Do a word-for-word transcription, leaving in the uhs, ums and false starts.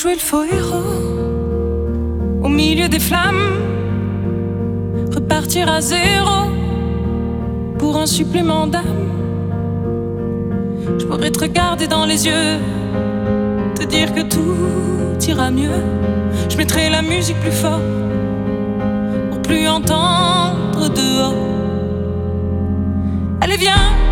jouer le faux héros au milieu des flammes, repartir à zéro pour un supplément d'âme. Je pourrais te regarder dans les yeux, te dire que tout ira mieux. Je mettrai la musique plus fort pour plus entendre dehors. Allez viens,